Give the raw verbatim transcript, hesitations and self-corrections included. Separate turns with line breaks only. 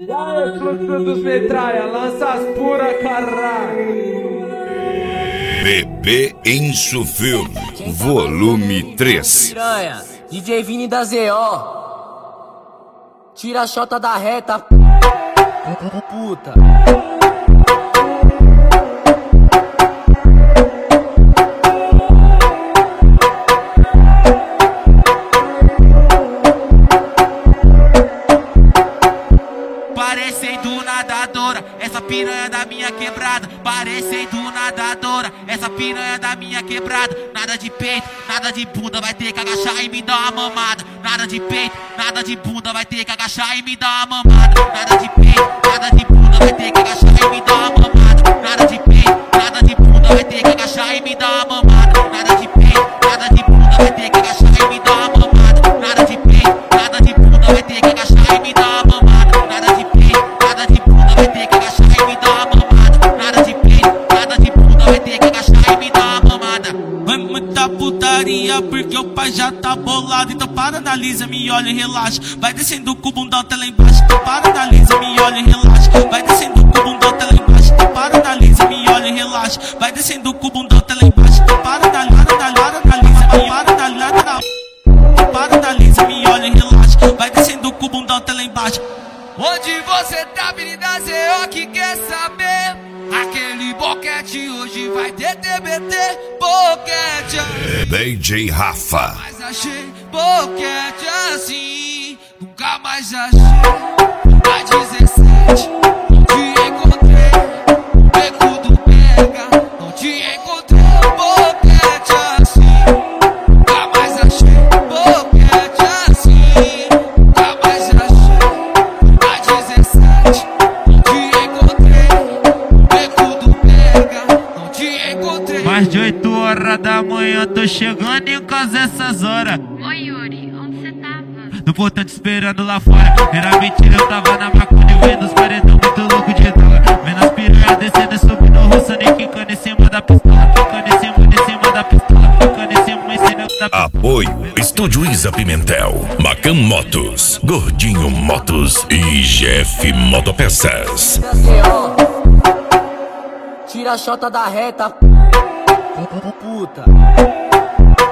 E aí, fluxo dos metralha, lança as pura, caralho.
Bebê Enso Film, volume três.
Piranha, D J Vini da Z O. Tira a chota da reta, puta.
Parecendo nadadora, essa piranha da minha quebrada. Parecendo nadadora, essa piranha da minha quebrada. Nada de peito, nada de bunda, vai ter que agachar e me dar uma mamada. Nada de peito, nada de bunda, vai ter que agachar e me dar uma mamada. Nada de peito, nada de bunda, vai ter que agachar e me dar uma mamada. Nada de peito, nada de bunda, vai ter que agachar e me dar uma mamada. Nada de peito, nada de bunda, vai ter que agachar e me dar uma mamada. Nada de peito, nada de bunda, vai ter que agachar e me dar uma mamada. Nada de peito, nada de bunda, vai ter que agachar e me dar uma mamada. Nada de peito, nada de bunda, vai ter que agachar e me dar uma mamada.
Vai muita putaria porque o pai já tá bolado. Então para, analisa, me olha e relaxa. Vai descendo com o bundão até lá embaixo. Então para, analisa, me olha e relaxa. Vai descendo com o bundão até lá embaixo. Então para, analisa, me olha e relaxa. Vai descendo com o bundão até lá embaixo. Então para, analisa, analisa, me para, analisa, para, analisa, me olha e relaxa. Vai descendo com o bundão até lá embaixo.
Onde você tá, Avenida Z O, que quer saber? Aquele boquete hoje vai ter T B T, boquete assim.
D J Rafa.
Mas achei boquete assim, nunca mais achei. A dezessete, não te encontrei. Beco do Pega, não te encontrei. Boquete assim, nunca mais achei. Boquete assim, nunca mais achei. A dezessete, não te encontrei. Beco do Pega, não te encontrei.
Mais de oito horas da manhã, tô chegando em casa essas horas.
Oi, Yuri, onde você tava?
No portão te esperando lá fora. Era mentira, eu tava na maconha vendo os paredão muito louco de droga. Vendo as piranhas descendo e subindo russa, nem quicando em cima da pistola. Quicando em cima, em cima da pistola. Quicando em cima, em cima da pistola.
Apoio Estúdio Isa Pimentel, Macan Motos, Gordinho Motos e G F Motopeças.
Z O. Tira a chota da reta, puta.